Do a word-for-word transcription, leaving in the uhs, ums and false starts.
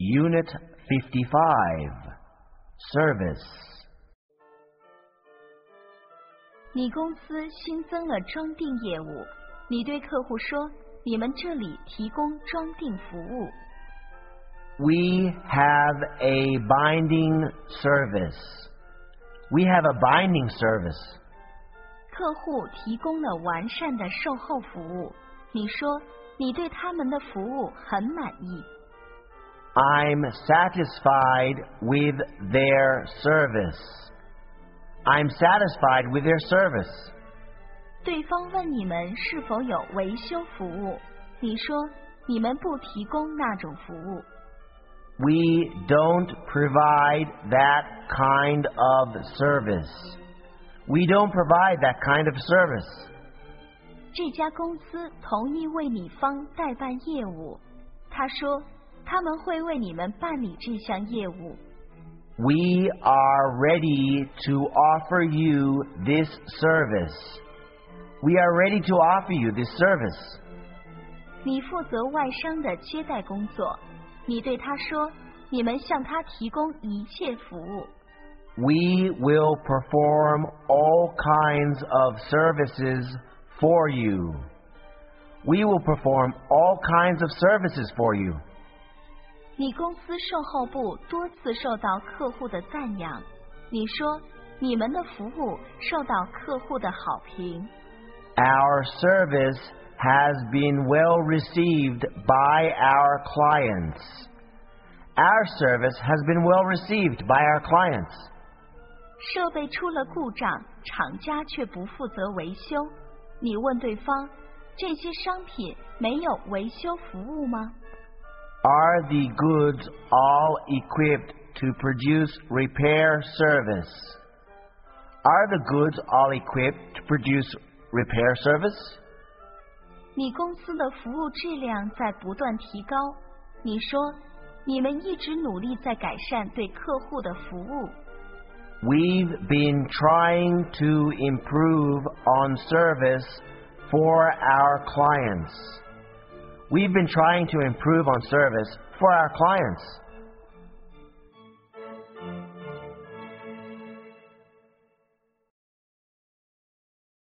Unit fifty-five, Service. 你公司新增了装订业务，你对客户说，你们这里提供装订服务。 We have a binding service. We have a binding service. 客户提供了完善的售后服务，你说你对他们的服务很满意。 I'm satisfied with their service. I'm satisfied with their service. 对方问你们是否有维修服务，你说你们不提供那种服务。 We don't provide that kind of service. We don't provide that kind of service. 这家公司同意为你方代办业务，他说他们会为你们办理这项业务。 We are ready to offer you this service. We are ready to offer you this service. 你负责外商的接待工作，你对他说，你们向他提供一切服务。 We will perform all kinds of services for you. We will perform all kinds of services for you. 你公司售后部多次受到客户的赞扬，你说你们的服务受到客户的好评。 Our service has been well received by our clients. Our service has been well received by our clients. 设备出了故障，厂家却不负责维修。你问对方，这些商品没有维修服务吗？ Are the goods all equipped to produce repair service? Are the goods all equipped to produce repair service? 你公司的服务质量在不断提高。你说，你们一直努力在改善对客户的服务。 We've been trying to improve on service for our clients. We've been trying to improve on service for our clients.